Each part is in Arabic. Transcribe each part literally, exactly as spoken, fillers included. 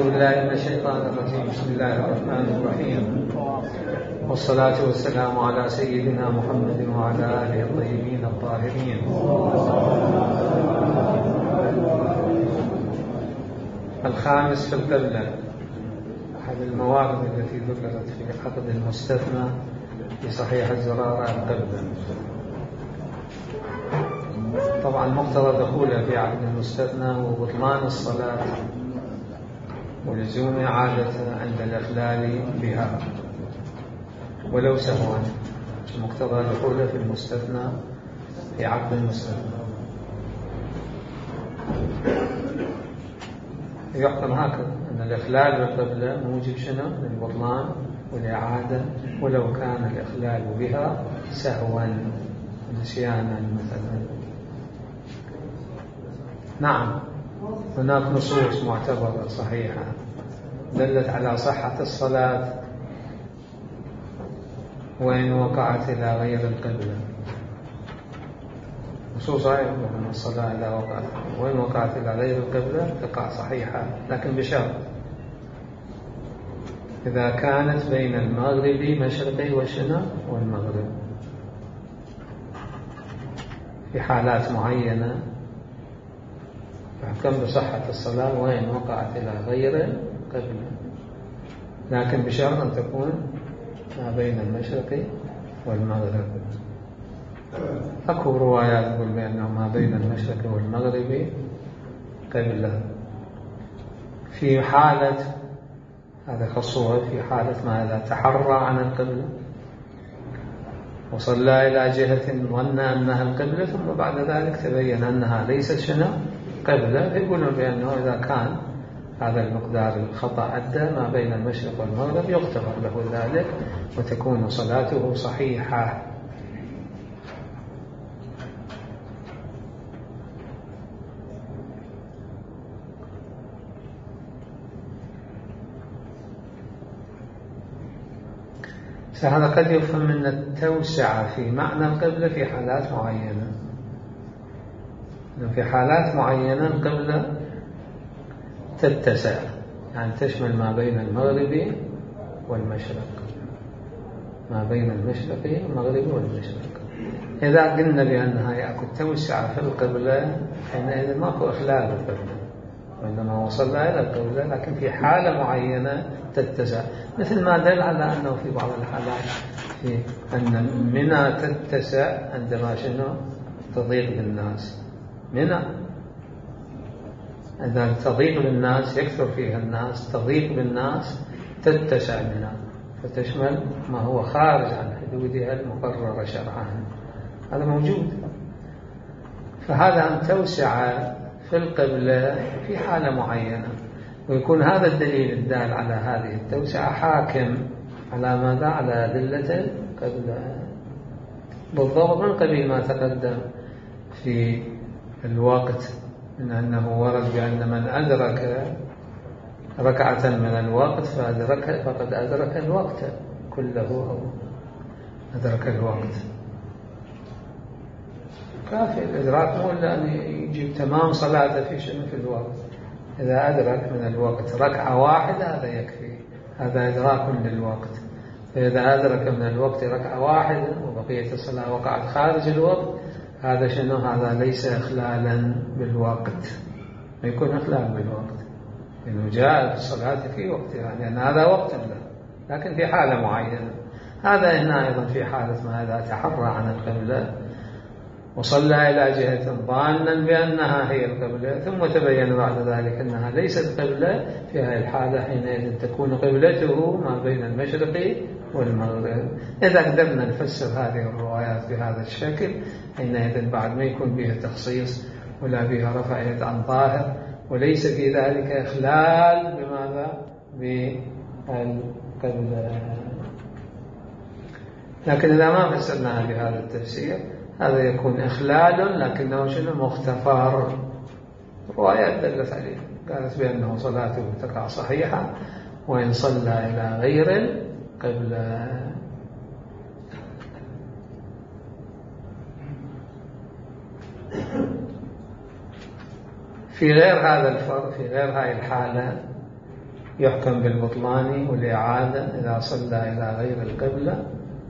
أعوذ بالله من الشيطان الرجيم. بسم الله الرحمن الرحيم، والصلاة والسلام على سيدنا محمد وعلى آله الطيبين الطاهرين. الخامس في القبلة، أحد الموارد التي ذكرت في عقد المستثنى في صحيح الزرارة القبلة. طبعا مقتضى دخوله في عقد المستثنى هو بطلان الصلاة ولزوم إعادتها عند الإخلال بها ولو سهوا. مقتضى دخوله في المستثنى في عقد المستثنى يحكم هكذا أن الإخلال بالقبلة موجب شنو؟ للبطلان والإعادة ولو كان الإخلال بها سهوا نسيانا مثلا. نعم، هناك نصوص معتبرة صحيحة دلت على صحة الصلاة وإن وقعت إلى غير القبلة. نصوص صحيحة أن الصلاة إذا وقعت وإن وقعت إلى غير القبلة تقع صحيحة، لكن بشرط إذا كانت بين المغرب مشرقي وشنا والمغرب. في حالات معينة يحكم بصحة الصلاة وإن وقعت إلى غير القبلة، لكن بشرط أن تكون ما بين المشرق والمغرب. أكو روايات تقول بأنه ما بين المشرق والمغرب قبلة. في حالة هذا خصوصا في حالة ما إذا تحرى عن القبلة وصلى إلى جهة ظن أنها القبلة ثم بعد ذلك تبين أنها ليست شنو قبلة، يقولون بأنه إذا كان هذا المقدار الخطأ أدى ما بين المشرق والمغرب يغتفر له ذلك وتكون صلاته صحيحة. هذا قد يفهم من التوسعة في معنى القبلة في حالات معينة. في حالات معينة القبلة تتسع، يعني تشمل ما بين المغرب والمشرق، ما بين المشرق والمغرب والمشرق. إذا قلنا بأنها يأكل توسع في القبلة حينئذ ماكو إخلال بالقبلة، وإنما وصل إلى القبلة، لكن في حالة معينة تتسع، مثل ما دل على أنه في بعض الحالات في أن منى تتسع عندما شنو تضيق للناس. منى إذا تضيق للناس يكثر فيها الناس، تضيق بالناس تتسع منى فتشمل ما هو خارج عن حدودها المقررة شرعا. هذا موجود. فهذا أن توسع في القبلة في حالة معينة، ويكون هذا الدليل الدال على هذه التوسعة حاكم على ماذا؟ على أدلة القبلة بالضبط من قبيل ما تقدم في الوقت، من أنه ورد بأن من أدرك ركعة من الوقت فأدرك فقد أدرك الوقت كله أو أدرك الوقت. كافي الإدراك مو إلا أن يجيب تمام صلاته في شنو في الوقت. إذا أدرك من الوقت ركعة واحدة هذا يكفي، هذا إدراك للوقت. فإذا أدرك من الوقت ركعة واحدة وبقية الصلاة وقعت خارج الوقت هذا شنو؟ هذا ليس إخلالا بالوقت، ما يكون إخلال بالوقت إنه جاء الصلاة في وقتها، لأن هذا وقت له، لكن في حالة معينة. هذا هنا أيضا في حالة ما إذا تحرى عن القبلة وصلى إلى جهة ظانا بأنها هي القبلة ثم تبين بعد ذلك أنها ليست قبلة، في هذه الحالة حينئذ تكون قبلته ما بين المشرق والمغرب. إذا قدرنا نفسر هذه الروايات بهذا الشكل حينئذ بعد ما يكون بها تخصيص ولا بها رفع يد عن ظاهر، وليس في ذلك إخلال بماذا؟ بالقبلة. لكن إذا ما فسرناها بهذا التفسير هذا يكون إخلال لكنه شنو؟ مختفر. روايات دلت عليه قالت بأنه صلاته تقع صحيحة وإن صلى إلى غير القبلة. في غير هذا الفرق، في غير هذه الحالة يحكم بالبطلان والإعادة إذا صلى إلى غير القبلة،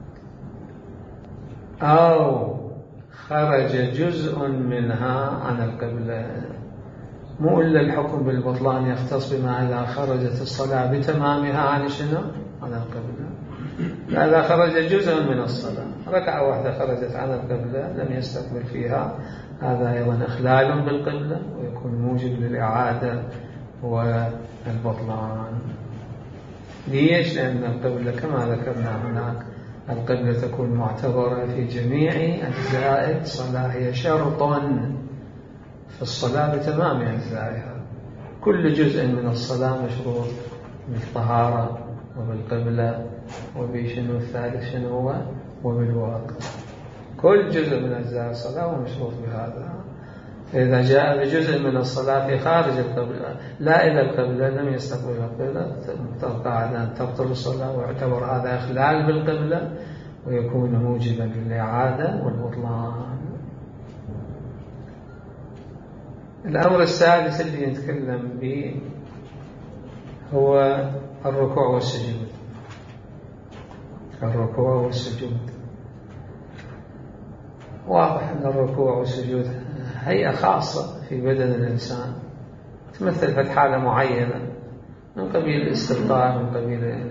أو خرج جزء منها عن القبلة. مو إلا الحكم بالبطلان يختص بما إذا خرجت الصلاة بتمامها عن شنو؟ عن القبلة. إذا خرج جزء من الصلاة، ركعة واحدة خرجت عن القبلة لم يستقبل فيها، هذا أيضا إخلال بالقبلة ويكون موجب للإعادة والبطلان. ليش؟ لأن القبلة كما ذكرنا هناك القبلة تكون معتبرة في جميع أجزاء الصلاة، هي شرط في الصلاة بتمام أجزائها. كل جزء من الصلاة مشروط بالطهارة وبالقبلة وبشنو الثالث شنو هو وبالوقت. كل جزء من أجزاء الصلاة هو مشروط بهذا. فإذا جاء بجزء من الصلاة في خارج القبلة لا إلى القبلة لم يستقبل القبلة، قاعد أن تبطل الصلاة، ويعتبر هذا إخلال بالقبلة ويكون موجبا للإعادة والبطلان. الأمر السادس اللي نتكلم به هو الركوع والسجود. الركوع والسجود واضح أن الركوع والسجود هيئة خاصة في بدن الإنسان، تمثل في حالة معينة من قبيل الاستلقاء، من قبيل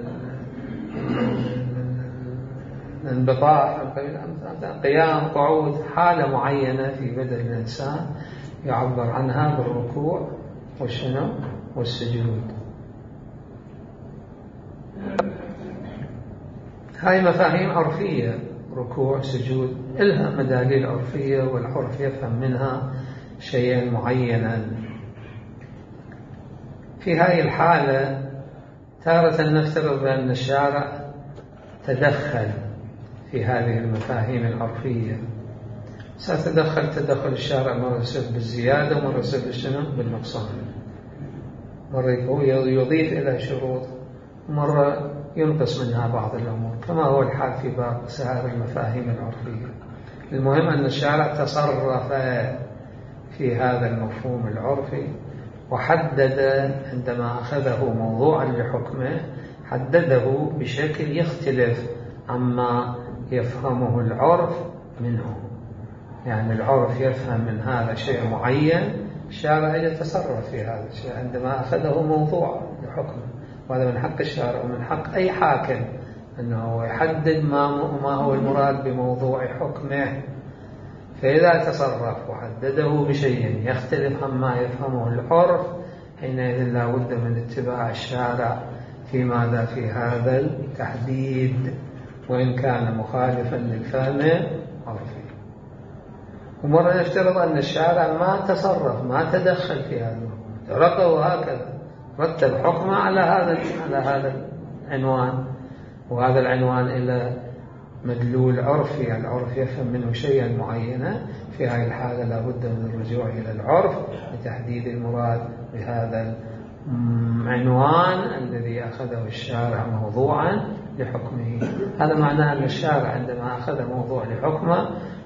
الانبطاح، من قبيل قيام، قعود، حالة معينة في بدن الإنسان يعبر عنها بالركوع والشنو والسجود. هاي مفاهيم عرفية، ركوع سجود إلها مداليل عرفية، والعرف يفهم منها شيئا معينا. في هذه الحالة تارة نفترض بأن الشارع تدخل في هذه المفاهيم العرفية. ستدخل تدخل الشارع مرة يصير بالزيادة ومرة يصير بالشنو بالنقصان، مرة هو يضيف إلى شروط ومرة ينقص منها بعض الأمور، كما هو الحال في باقي سائر المفاهيم العرفية. المهم أن الشارع تصرف في هذا المفهوم العرفي وحدد عندما أخذه موضوعا لحكمه، حدده بشكل يختلف عما يفهمه العرف منه. يعني العرف يفهم من هذا شيء معين، الشارع يتصرف في هذا الشيء عندما أخذه موضوعا لحكمه. وهذا من حق الشارع ومن حق أي حاكم أنه يحدد ما هو المراد بموضوع حكمه. فإذا تصرف وحدده بشيء يختلف عما يفهمه العرف، حينئذ لا بد من اتباع الشارع في ماذا في هذا التحديد، وإن كان مخالفا للفهم العرفي. ومرة نفترض أن الشارع ما تصرف، ما تدخل في هذا، تركه هكذا، رتب حكمه على هذا على هذا العنوان، وهذا العنوان إلى مدلول عرفي، العرف يفهم منه شيئا معينا. في هذه الحالة لا بد من الرجوع إلى العرف لتحديد المراد بهذا العنوان الذي أخذه الشارع موضوعا لحكمه. هذا معناه أن الشارع عندما أخذ موضوع لحكمه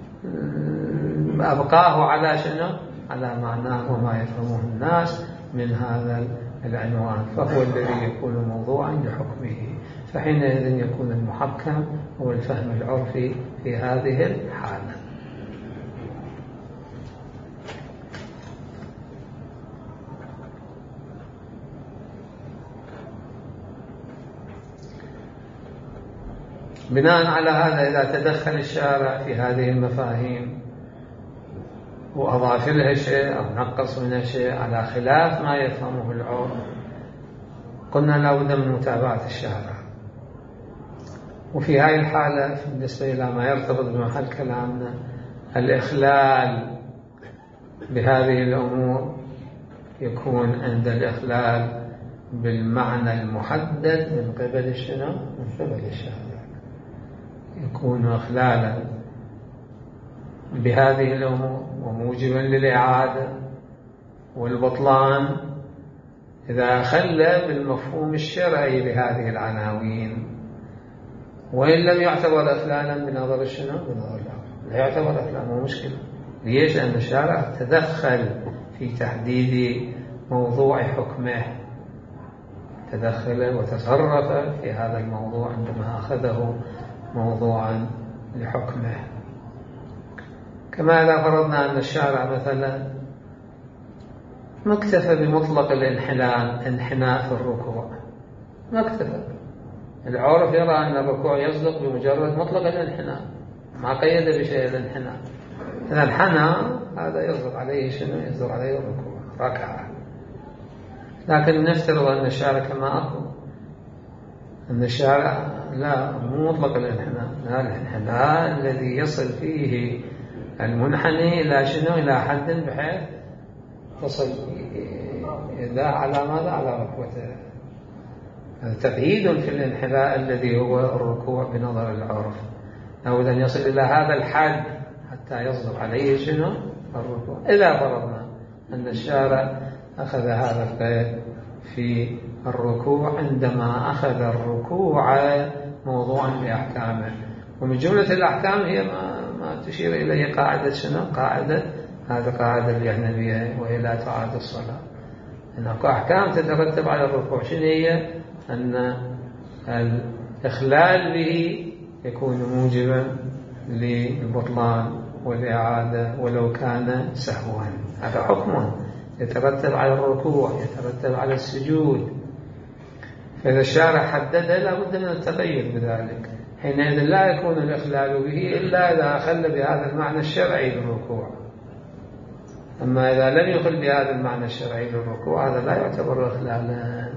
أبقاه على شنو؟ على معناه وما يفهمه الناس من هذا العنوان، فهو الذي يكون موضوعا لحكمه. فحينئذ يكون المحكم هو الفهم العرفي في هذه الحالة. بناء على هذا إذا تدخل الشارع في هذه المفاهيم وأضاف لها شيء أو نقص منها شيء على خلاف ما يفهمه العرف، قلنا لا بد من متابعة الشارع. وفي هذه الحالة بالنسبة إلى ما يرتبط بمحل كلامنا، الإخلال بهذه الأمور يكون عند الإخلال بالمعنى المحدد من قبل الشنو؟ من قبل الشارع. يكون إخلالا بهذه الأمور وموجبا للإعادة والبطلان إذا خل بالمفهوم الشرعي لهذه العناوين، وإن لم يعتبر إخلالا بنظر الشنو؟ بنظر العرف، لا يعتبر إخلالا، مو مشكلة. ليش؟ لأن الشارع تدخل في تحديد موضوع حكمه، تدخل وتصرف في هذا الموضوع عندما أخذه موضوعا لحكمه. كما إذا فرضنا أن الشارع مثلا ما اكتفى بمطلق الانحناء انحناء في الركوع، ما اكتفى. العرف يرى أن الركوع يصدق بمجرد مطلق الانحناء، ما قيد بشيء الانحناء. إذا انحنى هذا يصدق عليه شنو؟ يصدق عليه الركوع ركعة. لكن نفترض أن الشارع كما أقول أن الشارع لا مو مطلق الانحناء، لا، الانحناء الذي يصل فيه المنحني إلى شنو؟ إلى حد بحيث تصل يداه على ماذا؟ على ركبته. هذا تقييد في الانحناء الذي هو الركوع بنظر العرف، لابد أن يصل إلى هذا الحد حتى يصدق عليه شنو؟ الركوع. إذا فرضنا أن الشارع أخذ هذا القيد في الركوع عندما أخذ الركوع موضوعا بأحكامه، ومن جملة الأحكام هي ما, ما تشير إليه قاعدة شنو؟ قاعدة هذا قاعدة الجهنمية وهي لا تعاد الصلاة. هناك أحكام تترتب على الركوع. شنو هي؟ أن الإخلال به يكون موجبا للبطلان والإعادة ولو كان سهوا. هذا حكم يترتب على الركوع، يترتب على السجود. فإذا الشارع حدده لا بد من التقيد بذلك. حينئذ لا يكون الإخلال به إلا إذا أخل بهذا المعنى الشرعي للركوع. أما إذا لم يخل بهذا المعنى الشرعي للركوع هذا لا يعتبر إخلالا.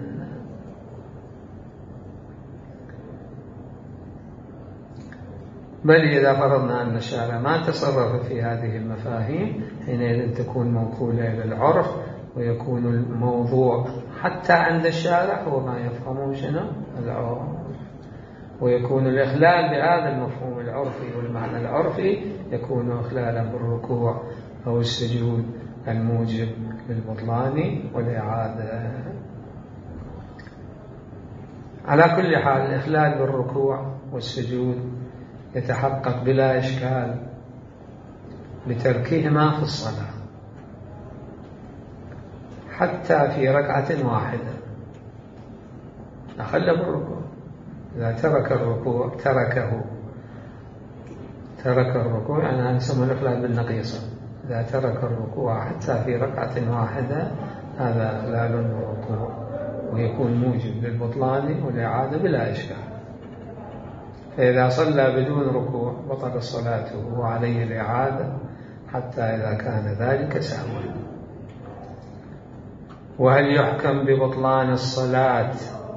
بل إذا فرضنا أن الشارع ما تصرف في هذه المفاهيم حينئذ تكون موكولة إلى العرف، ويكون الموضوع حتى عند الشارع هو ما يفهمه شنو؟ العرف، ويكون الإخلال بهذا المفهوم العرفي والمعنى العرفي يكون إخلالا بالركوع أو السجود الموجب للبطلان والإعادة. على كل حال الإخلال بالركوع والسجود يتحقق بلا إشكال بتركهما في الصلاة حتى في ركعة واحدة. أخل بالركوع، إذا ترك الركوع تركه ترك الركوع يعني نسمى الإخلال بالنقيصة. إذا ترك الركوع حتى في ركعة واحدة هذا إخلال بالركوع ويكون موجب للبطلان والإعادة بلا إشكال. فإذا صلى بدون ركوع بطل صلاته وعليه الإعادة حتى إذا كان ذلك سهوا. وهل يحكم ببطلان الصلاة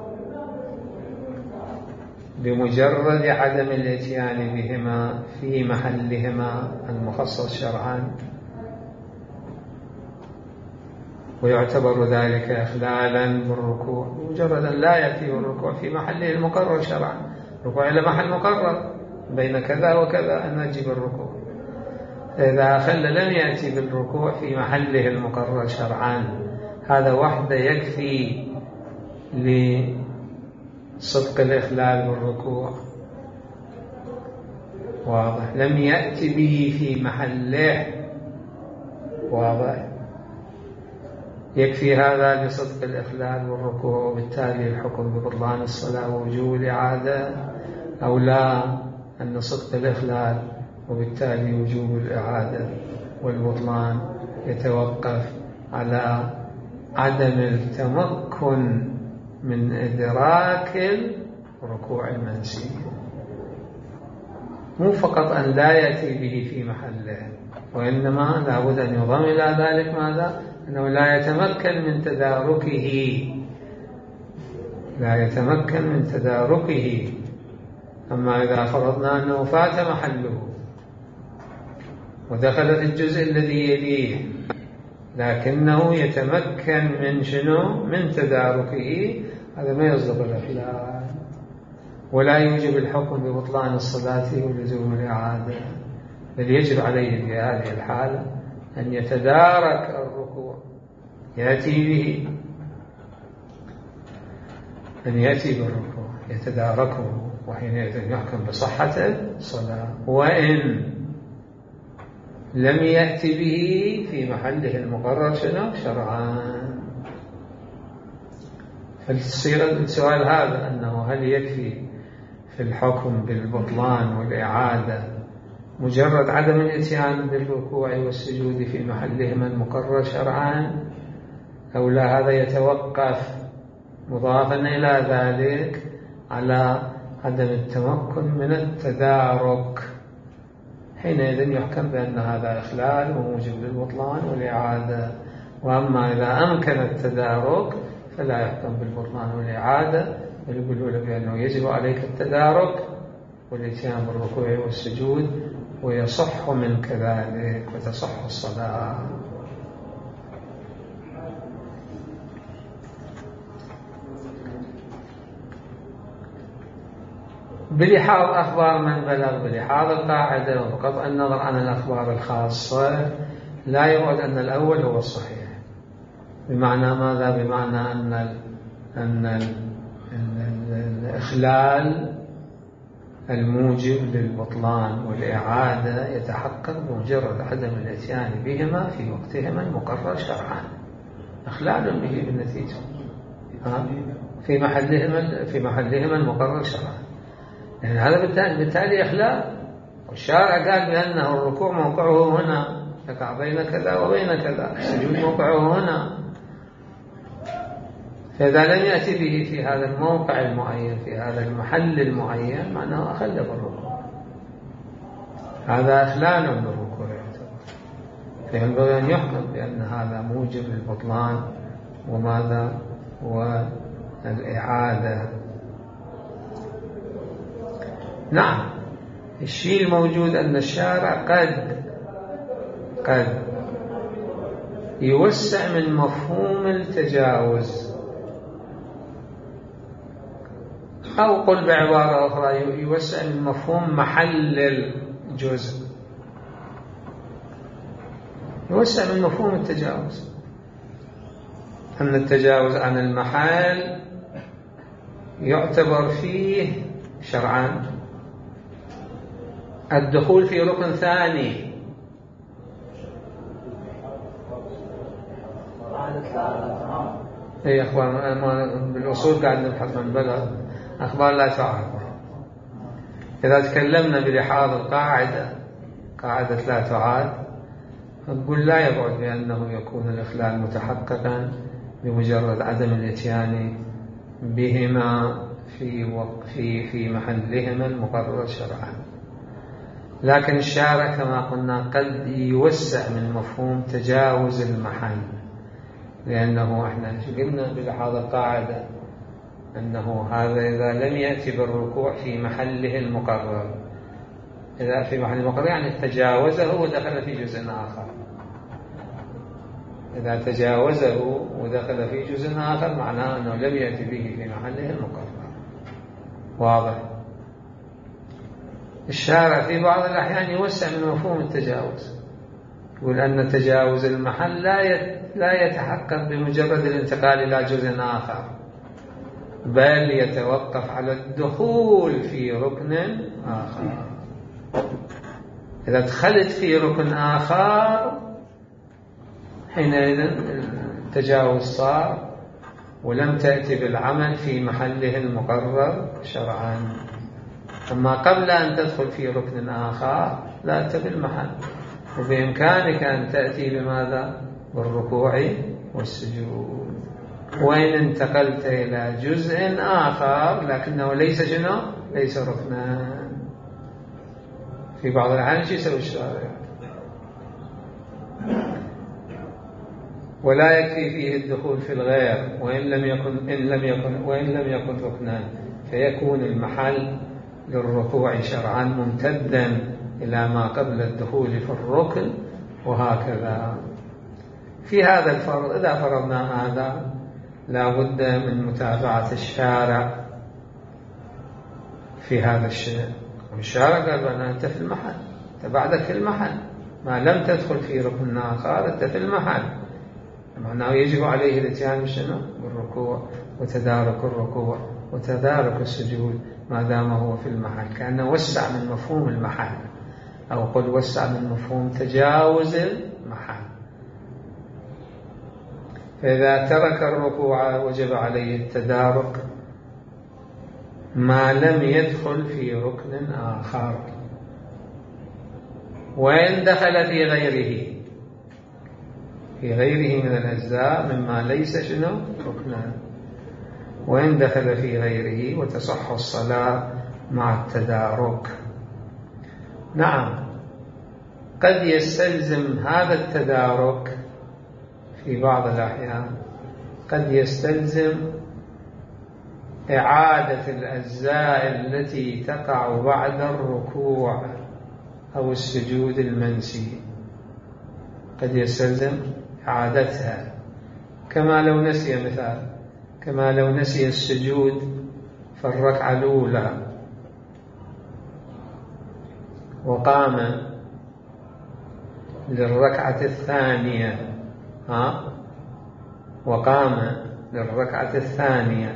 بمجرد عدم الاتيان بهما في محلهما المخصص شرعا، ويعتبر ذلك إخلالا بالركوع بمجرد أن لا يأتي الركوع في محله المقرر شرعا؟ ركوع إلى محل مقرر بين كذا وكذا أن نجيب الركوع. إذا أخل لم يأتي بالركوع في محله المقرر شرعا هذا وحده يكفي لصدق الإخلال بالركوع. واضح؟ لم يأتي به في محله، واضح؟ يكفي هذا لصدق الإخلال بالركوع، وبالتالي الحكم ببطلان الصلاة ووجوب الإعادة، أو لا أن صدق الإخلال وبالتالي وجوب الإعادة والبطلان يتوقف على عدم التمكن من إدراك الركوع المنسي، مو فقط أن لا يأتي به في محله، وإنما لابد أن يضم إلى ذلك ماذا؟ أنه لا يتمكن من تداركه، لا يتمكن من تداركه. أما إذا فرضنا أنه فات محله ودخل في الجزء الذي يليه لكنه يتمكن من شنو؟ من تداركه، هذا ما يصدق الإخلال ولا يوجب الحكم ببطلان الصلاة ولزوم الإعادة، بل يجب عليه في هذه الحالة أن يتدارك الركوع، يأتي به، أن يأتي بالركوع يتداركه، وحينئذ يحكم بصحة الصلاة. وإن لم يأتي به في محله المقرر شنو؟ شرعا. فتصير السؤال هذا أنه هل يكفي في الحكم بالبطلان والإعادة مجرد عدم الاتيان بالركوع والسجود في محلهما المقرر شرعا، أو لا هذا يتوقف مضافا إلى ذلك على عدم التمكن من التدارك؟ حينئذ يحكم بأن هذا إخلال وموجب للبطلان والإعادة. وأما إذا أمكن التدارك فلا يحكم بالبطلان والإعادة، بل يقولون بأنه يجب عليك التدارك والاتيان بالركوع والسجود، ويصح من كذلك وتصح الصلاة. بلحاظ أخبار من بلغ، بلحاظ القاعدة وبقطع النظر عن الأخبار الخاصة، لا يعد أن الأول هو الصحيح. بمعنى ماذا؟ بمعنى أن ال أن ال الإخلال الموجب للبطلان والإعادة يتحقق بمجرد عدم الاتيان بهما في وقتهما المقرر شرعا. إخلال به بالنتيجة في محلهما في محلهما المقرر شرعا، يعني هذا بالتالي إخلال. والشارع قال بأنه الركوع موقعه هنا، يقع بين كذا وبين كذا، السجود موقعه هنا. فإذا لم يأتي به في هذا الموقع المعين في هذا المحل المعين معناه أخل بالركوع، هذا إخلال بالركوع يعتبر. فينبغي أن يحكم بأن هذا موجب للبطلان وماذا والإعادة. نعم، الشيء الموجود أن الشارع قد قد يوسع من مفهوم التجاوز، أو قل بعبارة أخرى يوسع من مفهوم محل الجزء، يوسع من مفهوم التجاوز، أن التجاوز عن المحل يعتبر فيه شرعا الدخول في ركن ثاني. اي اخبار بالأصول قاعد نبحث عن بلغ اخبار لا تعارض. اذا تكلمنا بلحاظ القاعده قاعده لا تعارض، نقول لا يبعد بأنه يكون الإخلال متحققا بمجرد عدم الاتيان بهما في في في محلهما المقرر شرعا. لكن الشارع كما قلنا قد يوسع من مفهوم تجاوز المحل، لأنه احنا قلنا بلحاظ القاعدة أنه هذا إذا لم يأتي بالركوع في محله المقرر، إذا في محل المقرر يعني تجاوزه ودخل في جزء آخر. إذا تجاوزه ودخل في جزء آخر معناه أنه لم يأتي به في محله المقرر. واضح؟ الشارع في بعض الأحيان يوسع من مفهوم التجاوز، يقول أن تجاوز المحل لا يتحقق بمجرد الانتقال إلى جزء آخر، بل يتوقف على الدخول في ركن آخر. إذا دخلت في ركن آخر حينئذ التجاوز صار ولم تأتي بالعمل في محله المقرر شرعا. أما قبل أن تدخل في ركن آخر لا تأتي بالمحل، وبإمكانك أن تأتي بماذا؟ بالركوع والسجود. وإن انتقلت إلى جزء آخر لكنه ليس شنو؟ ليس ركنا. في بعض الأحيان شو يسوي الشارع؟ ولا يكفي فيه الدخول في الغير وإن لم يكن إن لم يكن وإن لم يكن ركنا، فيكون المحل للركوع شرعا ممتدا إلى ما قبل الدخول في الركن، وهكذا. في هذا الفرض إذا فرضنا هذا لا بد من متابعة الشارع في هذا الشيء. والشارع قال أن أنت في المحل، أنت بعدك في المحل، ما لم تدخل في ركن آخر أنت في المحل، معناه يجب عليه الاتيان بشنو؟ بالركوع وتدارك الركوع وتدارك السجود ما دام هو في المحل. كأنه وسع من مفهوم المحل، أو قل وسع من مفهوم تجاوز المحل. فإذا ترك الركوع وجب عليه التدارك ما لم يدخل في ركن آخر. وإن دخل في غيره في غيره من الأجزاء مما ليس شنو ركنا، وإن دخل في غيره وتصح الصلاة مع التدارك. نعم، قد يستلزم هذا التدارك في بعض الأحيان، قد يستلزم إعادة الأجزاء التي تقع بعد الركوع أو السجود المنسي، قد يستلزم إعادتها، كما لو نسي مثال كما لو نسي السجود في الركعة الأولى وقام للركعة الثانية ها وقام للركعة الثانية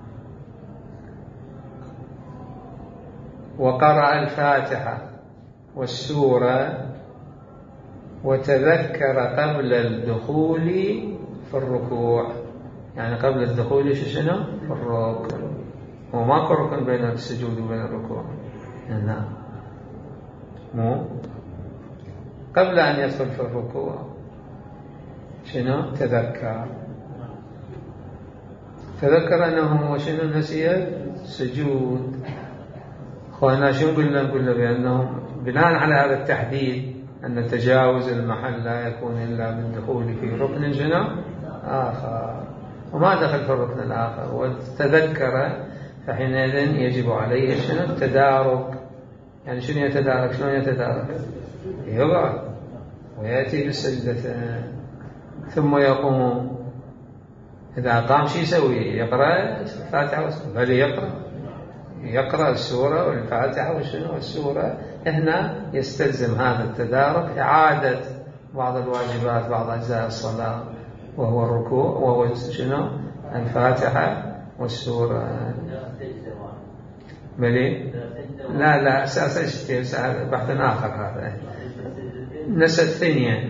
وقرأ الفاتحة والسورة وتذكر قبل الدخول في الركوع، يعني قبل الدخول شنو في الركوع، وماكو ركن بين السجود وبين الركوع، نعم، مو قبل أن يدخل في الركوع شنو تذكر تذكر أنه شنو نسي السجود. أخوانا شو قلنا قلنا بأنه بناء على هذا التحديد أن تجاوز المحل لا يكون إلا بالدخول في ركن شنو آخر، وما دخل في الركن الآخر وتذكر، فحينئذ يجب عليه شنو التدارك. يعني شنو يتدارك؟ شلون يتدارك؟ يقعد ويأتي بالسجدتين ثم يقوم. إذا قام شو يسوي؟ يقرأ الفاتحة بل يقرأ يقرأ السورة والفاتحة وشنو والسورة. هنا يستلزم هذا التدارك إعادة بعض الواجبات، بعض أجزاء الصلاة، وهو الركوع وهو شنو الفاتحة والسورة. ملي لا لا أساس إيش بحث آخر هذا نسى الثانية،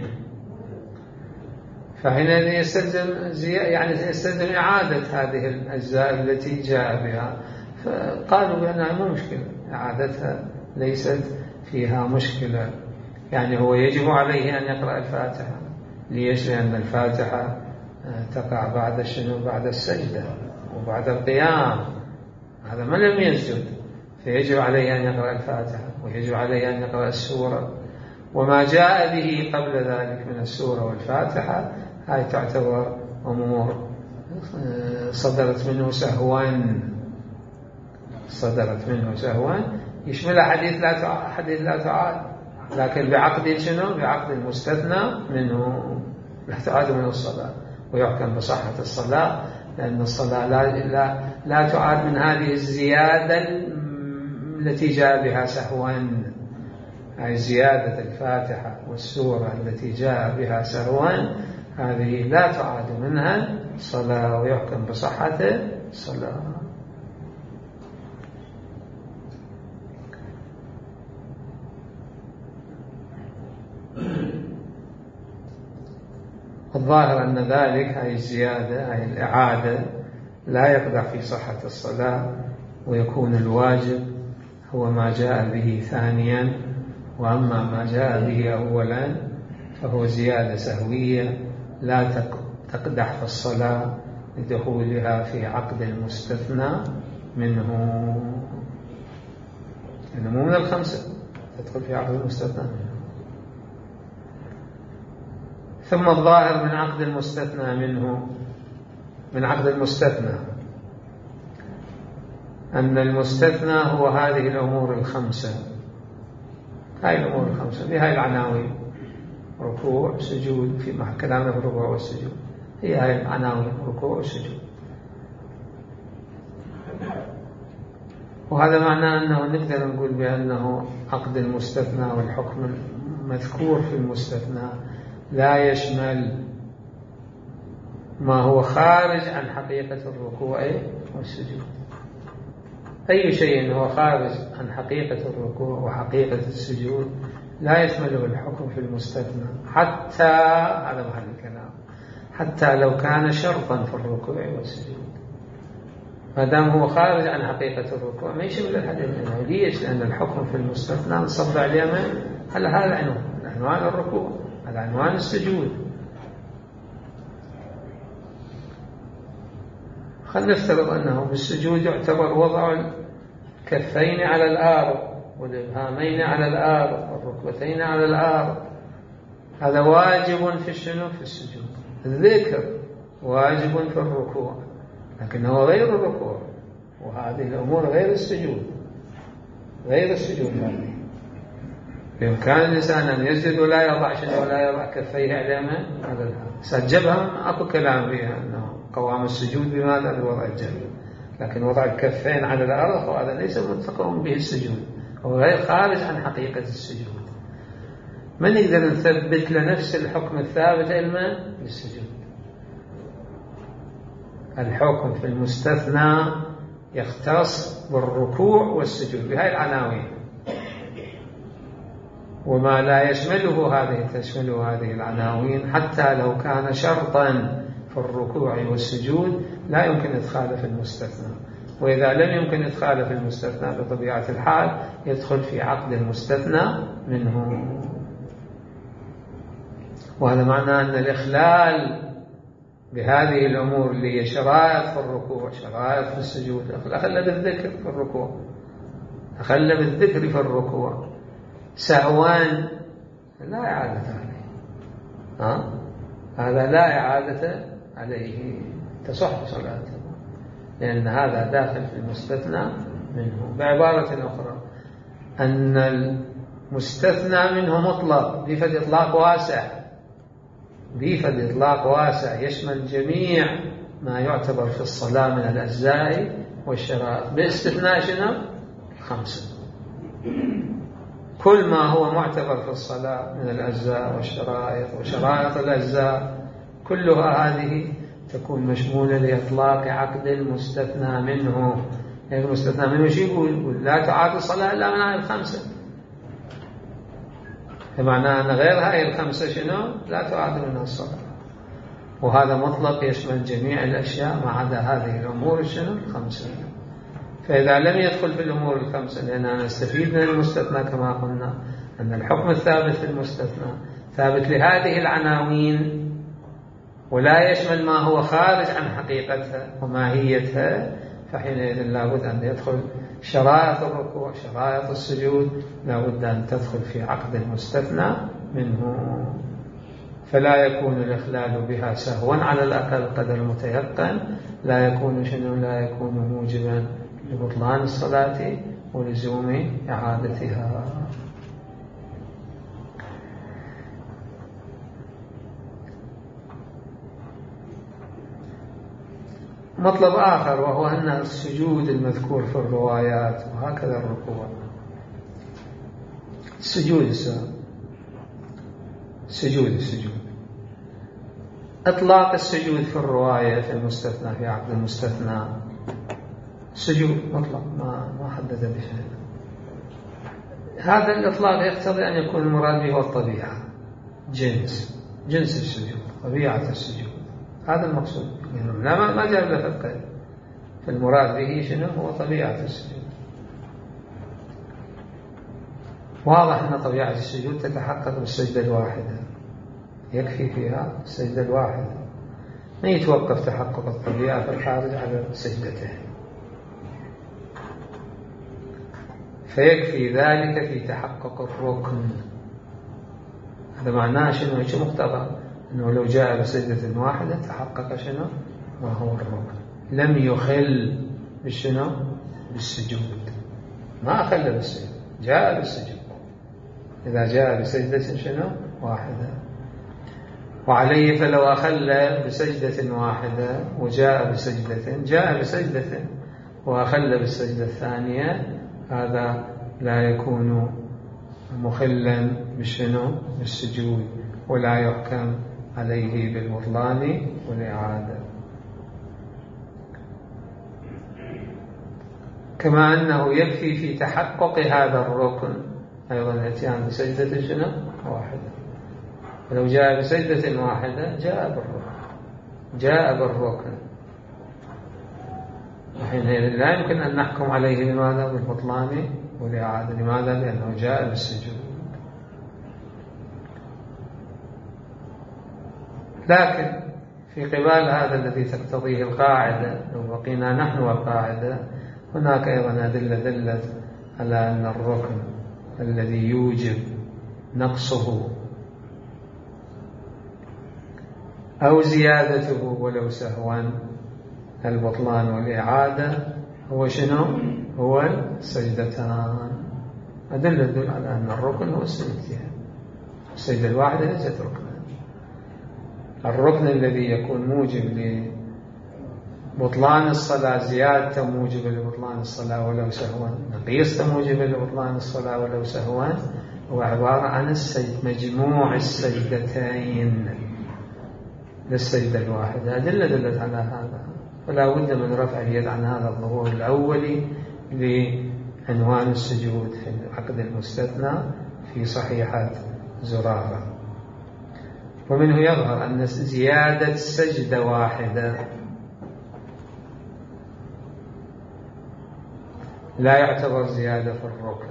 فحينئذ يستلزم يعني يستلزم إعادة هذه الأجزاء التي جاء بها. فقالوا بأنها مو مشكلة، إعادتها ليست فيها مشكلة. يعني هو يجب عليه أن يقرأ الفاتحة. ليش؟ لأن الفاتحة تقع بعد شنو؟ بعد السجدة وبعد القيام، هذا من لم يسجد، فيجب عليه أن يقرأ الفاتحة ويجب عليه أن يقرأ السورة، وما جاء به قبل ذلك من السورة والفاتحة هاي تعتبر أمور صدرت منه سهوا صدرت منه سهوا يشمل حديث لا حديث لا تعاد، لكن بعقد شنو؟ بعقد المستثنى منه لا تعاد من الصلاة ويحكم بصحة الصلاة، لأن الصلاة لا لا لا تعاد من هذه الزيادة التي جاء بها سهوا. هذه زيادة الفاتحة والسورة التي جاء بها سهوا هذه لا تعاد منها صلاة ويحكم بصحة الصلاة. الظاهر أن ذلك هذه الزيادة هذه الإعادة لا يقدح في صحة الصلاة، ويكون الواجب هو ما جاء به ثانيا، وأما ما جاء به أولا فهو زيادة سهوية لا تقدح في الصلاة لدخولها في عقد المستثنى منه، يعني مو من الخمسة تدخل في عقد المستثنى منه. ثم الظاهر من عقد المستثنى منه من عقد المستثنى أن المستثنى هو هذه الأمور الخمسة، هاي الأمور الخمسة بهاي العناوين: ركوع، سجود، في محل كلامنا في الركوع والسجود هي هاي العناوين: ركوع والسجود. وهذا معناه أنه نقدر نقول بأنه عقد المستثنى والحكم المذكور في المستثنى لا يشمل ما هو خارج عن حقيقة الركوع والسجود. أي شيء هو خارج عن حقيقة الركوع وحقيقة السجود لا يشمله الحكم في المستثنى، حتى هذا محل الكلام حتى لو كان شرطا في الركوع والسجود. ما دام هو خارج عن حقيقة الركوع ما يشمل الحديث منه. ليش؟ لأن الحكم في المستثنى نصب اليمين هل هذا عنوان عنوان الركوع، هذا عنوان السجود. خلينا نفترض أنه بالسجود يعتبر وضع الكفين على الأرض والإبهامين على الأرض والركبتين على الأرض، هذا واجب في الشنو؟ في السجود. الذكر واجب في الركوع لكنه غير الركوع، وهذه الأمور غير السجود، غير السجود. هذه بإمكان الإنسان أن يسجد ولا يضع شنو؟ ولا يضع كفيه على اليمين على الأرض. سجبها أكو كلام فيها أنه قوام السجود بماذا؟ بوضع الجبهة، لكن وضع الكفين على الأرض وهذا ليس متقوم به السجود، هو غير خارج عن حقيقة السجود. من نقدر نثبت لنفس الحكم الثابت علما للسجود؟ الحكم في المستثنى يختص بالركوع والسجود بهاي العناوين، وما لا يشمله هذه تشمله هذه العناوين حتى لو كان شرطا في الركوع والسجود لا يمكن إدخاله في المستثنى. وإذا لم يمكن إدخاله في المستثنى بطبيعة الحال يدخل في عقد المستثنى منه. وهذا معنى أن الإخلال بهذه الأمور اللي هي شرائط في الركوع شرائط في السجود، أخل بالذكر في الركوع أخل بالذكر في الركوع سهوان لا إعادة عليه، ها؟ هذا لا إعادة عليه تصح صلاته لأن هذا داخل في المستثنى منه. بعبارة أخرى أن المستثنى منه مطلق بفد إطلاق واسع، بفد إطلاق واسع يشمل جميع ما يعتبر في الصلاة من الأجزاء والشرائط باستثناء شنو؟ خمسة. كل ما هو معتبر في الصلاة من الأجزاء والشرائط وشرائط الأجزاء كلها هذه تكون مشمولة لإطلاق عقد المستثنى منه. يعني المستثنى منه شيء يقول لا تعاد الصلاة إلا من هذه الخمسة، بمعنى أن غير هذه الخمسة شنو؟ لا تعاد منها الصلاة، وهذا مطلق يشمل جميع الأشياء ما عدا هذه الأمور شنو؟ الخمسة. فإذا لم يدخل في الأمور الخمسة لأننا نستفيد من المستثنى كما قلنا أن الحكم الثابت في المستثنى ثابت لهذه العناوين ولا يشمل ما هو خارج عن حقيقتها وماهيتها، فحينئذ لابد أن يدخل شرائط الركوع شرائط السجود لابد أن تدخل في عقد المستثنى منه، فلا يكون الإخلال بها سهوا على الأقل قدر المتيقن، لا يكون شنو؟ لا يكون موجبا لبطلان الصلاة ولزوم إعادتها. مطلب آخر وهو أن السجود المذكور في الروايات وهكذا الركوع السجود السجود السجود إطلاق السجود في الرواية في المستثنى في عقد المستثنى سجود مطلق ما ما حدد بشيء. هذا الإطلاق يقتضي أن يكون المراد به الطبيعة جنس جنس السجود طبيعة السجود، هذا المقصود. يعني لا ما جاب له فرق، فالمراد به شنو؟ هو طبيعة السجود. واضح أن طبيعة السجود تتحقق بالسجدة الواحدة، يكفي فيها السجدة الواحدة، ما يتوقف تحقق الطبيعة في الخارج على سجدته، فيكفي ذلك في تحقق الركن. هذا معناه شنو؟ ايش مقتضى؟ انه لو جاء بسجدة واحدة تحقق شنو؟ ما هو الركن، لم يخل بالشنو؟ بالسجود، ما أخل بالسجود، جاء بالسجود إذا جاء بسجدة شنو؟ واحدة. وعليه فلو أخل بسجدة واحدة وجاء بسجدة جاء بسجدة وأخل بالسجدة الثانية هذا لا يكون مخلا بالشنو؟ بالسجود، ولا يحكم عليه بالبطلان والإعادة. كما أنه يكفي في تحقق هذا الركن أيضا الاتيان بسجدة شنو؟ واحدة، ولو جاء بسجدة واحدة جاء بالركن جاء بالركن، وحينئذ لا يمكن أن نحكم عليه لماذا؟ بالبطلان والإعادة. لماذا؟ لأنه جاء بالسجود. لكن في قبال هذا الذي تقتضيه القاعدة، لو بقينا نحن والقاعدة، هناك أيضا أدلة دلت على أن الركن الذي يوجب نقصه أو زيادته ولو سهوا البطلان والإعادة هو شنو؟ هو السجدتان. أدلة تدل على أن الركن هو السجدتين، السجدة الواحدة ليست ركنا. الركن الذي يكون موجب لبطلان الصلاة، زيادة موجبة لبطلان الصلاة ولو سهوا، نقيصة موجبة لبطلان الصلاة ولو سهوا، هو عبارة عن السجد، مجموع السجدتين للسجدة الواحدة. أدلة دلت على هذا، فلا بد من رفع اليد عن هذا الظهور الأولي لعنوان السجود في العقد المستثنى في صحيحة زرارة. ومنه يظهر أن زيادة سجدة واحدة لا يعتبر زيادة في الركن.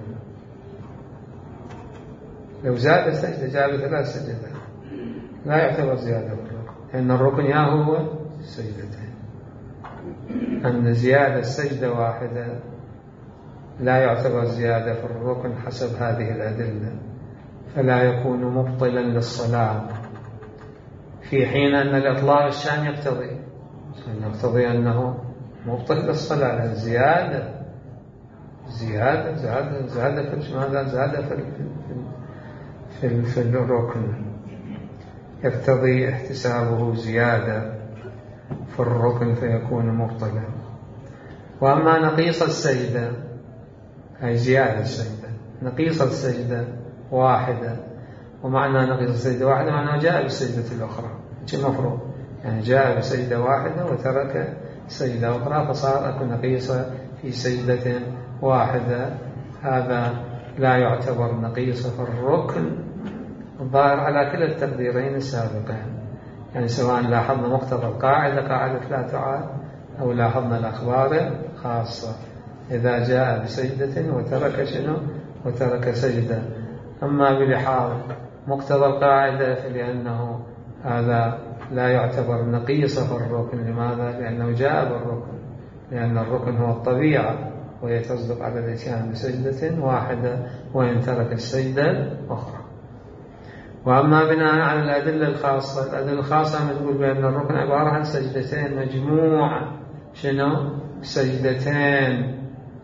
لو زاد سجدة جاب ثلاث سجدات لا يعتبر زيادة في الركن، لأن الركن يا هو سجدتين. أن زيادة سجدة واحدة لا يعتبر زيادة في الركن حسب هذه الأدلة، فلا يكون مبطلا للصلاة، في حين أن الإطلاق الشان يقتضي يقتضي أنه مبطل للصلاة. الزيادة زيادة زيادة زيادة في ماذا؟ زيادة في في في الركن يقتضي احتسابه زيادة في الركن فيكون مبطلا. وأما نقيص السجدة أي زيادة السجدة، نقيص السجدة واحدة، ومعنى نقيص السجدة واحدة معناه جاء بالسجدة الأخرى، شيء مفروض يعني جاء بسجدة واحدة وترك سجدة أخرى فصار أكو نقيصة في سجدة واحدة. هذا لا يعتبر نقيصة في الركن، الظاهر على كلا التقديرين السابقين، يعني سواء لاحظنا مقتضى القاعدة قاعدة لا تعاد، أو لاحظنا الأخبار خاصة إذا جاء بسجدة وترك شنو؟ وترك سجدة. أما بلحاظ مقتضى القاعدة فلأنه هذا لا يعتبر نقيصة في الركن. لماذا؟ لأنه جاء بالركن، لأن الركن هو الطبيعة وهي تصدق على الإتيان بسجدة واحدة وإن ترك السجدة أخرى. وأما بناء على الأدلة الخاصة، الأدلة الخاصة نقول بأن الركن عبارة عن سجدتين، مجموع شنو؟ سجدتين،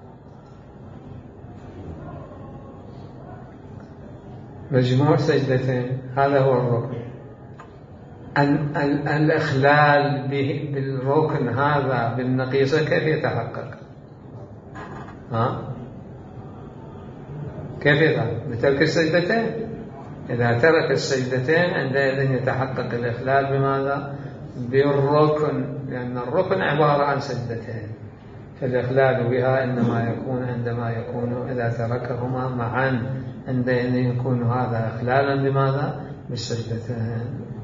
مجموع سجدتين، هذا هو الركن. ال ال الإخلال بالركن هذا بالنقيصة كيف يتحقق؟ ها؟ كيف يتحقق؟ بترك السجدتين. إذا ترك السجدتين عندئذ يتحقق الإخلال بماذا؟ بالركن، لأن الركن عبارة عن سجدتين، فالإخلال بها إنما يكون عندما يكون إذا تركهما معا، عندئذ يكون هذا إخلالا بماذا؟ بالسجدتين.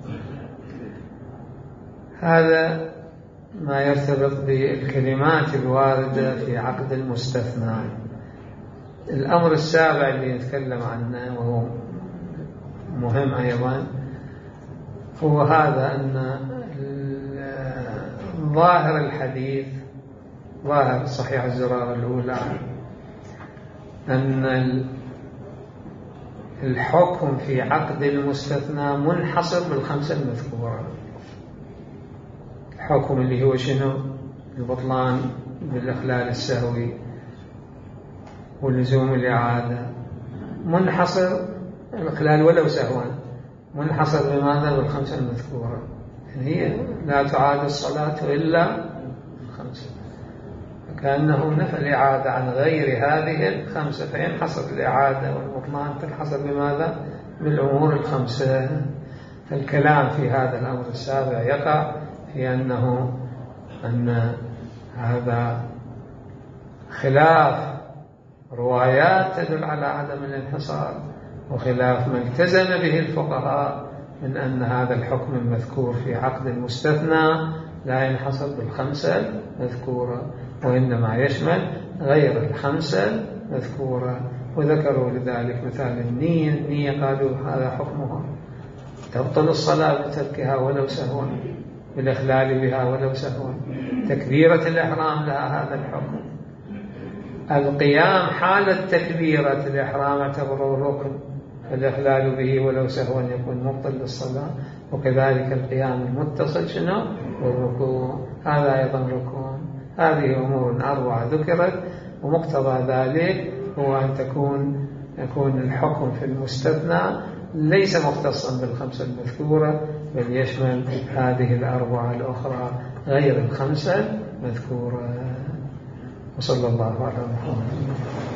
هذا ما يرتبط بالكلمات الواردة في عقد المستثنى. الأمر السابع اللي نتكلم عنه وهو مهم أيضا هو هذا، أن ظاهر الحديث، ظاهر صحيح الزرارة الأولى، أن الحكم في عقد المستثنى منحصر بالخمسة المذكورة. الحكم اللي هو شنو؟ البطلان بالإخلال السهوي ولزوم الإعادة، منحصر الإخلال ولو سهوا، منحصر بماذا؟ بالخمسة المذكورة. يعني هي لا تعاد الصلاة إلا الخمسة، كأنه نفى الإعادة عن غير هذه الخمسة، فينحصر الإعادة والبطلان تنحصر بماذا؟ بالأمور الخمسة. فالكلام في هذا الأمر السابع يقع في أنه أن هذا خلاف روايات تدل على عدم الانحصار، وخلاف ما التزم به الفقهاء من أن هذا الحكم المذكور في عقد المستثنى لا ينحصر بالخمسة المذكورة، وإنما يشمل غير الخمسة المذكورة. وذكروا لذلك مثال النية. النية قالوا هذا حكمها تبطل الصلاة بتركها ولو سهوا، بالإخلال بها ولو سهوا. تكبيرة الإحرام لها هذا الحكم. القيام حالة تكبيرة الإحرام اعتبره ركن، الإخلال به ولو سهوا يكون مبطل للصلاة. وكذلك القيام المتصل شنو؟ والركوع، هذا أيضا ركن. هذه أمور أربعة ذكرت، ومقتضى ذلك هو أن تكون يكون الحكم في المستثنى ليس مختصا بالخمسة المذكورة، بل يشمل هذه الأربعة الأخرى غير الخمسة المذكورة. وصلى الله على محمد.